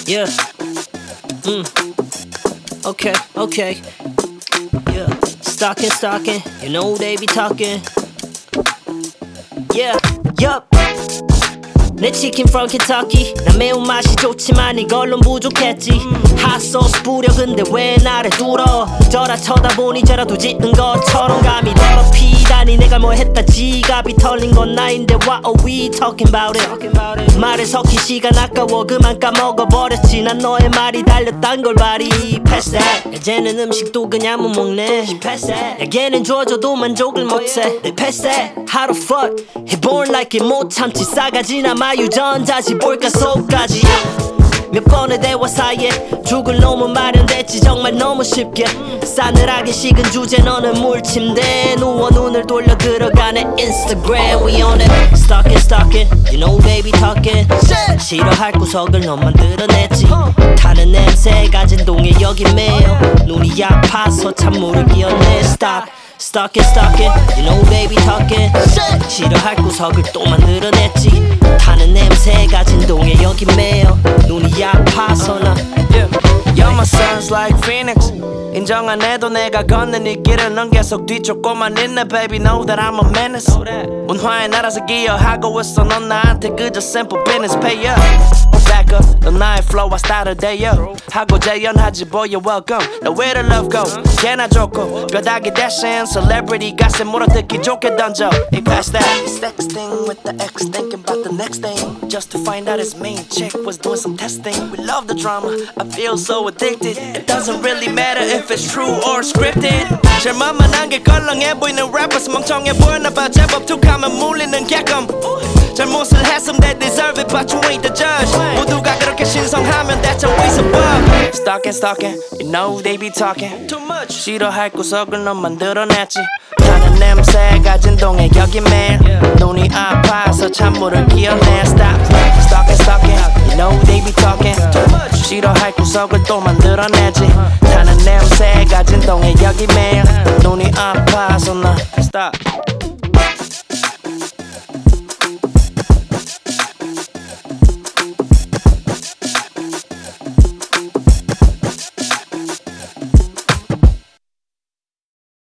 Yeah. Okay. Yeah. Stalking. You know they be talking. Yeah. Yup. 내 치킨 from Kentucky. 나 매운맛이 좋지만 이걸론 부족했지. 핫소스 뿌려 근데 왜 나를 뚫어. 저라 쳐다보니 저라도 짖는 것처럼 감이 더럽히다니 내가 뭐 했다 지갑이 털린 건 아닌데 What are we talking about it. 말을 섞인 시간 아까워 그만 까먹어버렸지. 난 너의 말이 달렸단 걸 바리. Pass that. 야 쟤는 음식도 그냥 못 먹네. Pass that. 야 걔는 줘줘도 만족을 못해. Pass that. How the fuck he born like it 못 참지. 싸가지나 마유전자지 볼까 속까지. 몇 번의 대화 사이에 죽을 놈은 마련됐지 정말 너무 쉽게. 싸늘하게 식은 주제 너는 물침대 누워 눈을 돌려 들어가네 Instagram We on it Stalking You know baby talking 싫어할 구석을 넌 만들어냈지. 타는 냄새 가진 동해 여기 매여 눈이 아파서 찬물을 끼얹네 Stalking You know baby talking 싫어할 구석을 또 만들어냈지. 타는 냄새 가진 동해 여기 매여 눈이 아파서 나 You're my sons like Phoenix. 인정 안 해도 내가 걷는 이 길은 넌 계속 뒤쫓고만 있네 baby know that I'm a menace. 운화에 날아서 기여하고 있어 넌 나한테 그저 simple business pay up back up 넌 나의 flow I start a day up 하고 재연하지 보여 welcome 나 where the love go 걔나 좋고 뼈다귀 대신 celebrity 가슴 물어뜯기 좋게 던져 Hey pass that Sexting with the ex thinking about the next thing just to find out his main chick was doing some testing. We love the drama I feel so addicted. It doesn't really matter if it's true or scripted. 제일 만만한 게 껄렁해 보이는 rappers 멍청해 보이나 봐 제법 툭하면 물리는 개껌. 잘못을 했음 they deserve it but you ain't the judge. 모두가 그렇게 신성하면 that's a waste of love. Stalking you know they be talking too much. 싫어할 구석을 넌 만들어냈지. 타는 냄새 가진 동해 여기 매일 눈이 아파서 찬물을 끼얹네 Stalking you know they be talking too much. 싫어할 구석을 또 만들어내지. 타는 냄새 가진 동해 여기 매일 눈이 아파서 나 Stop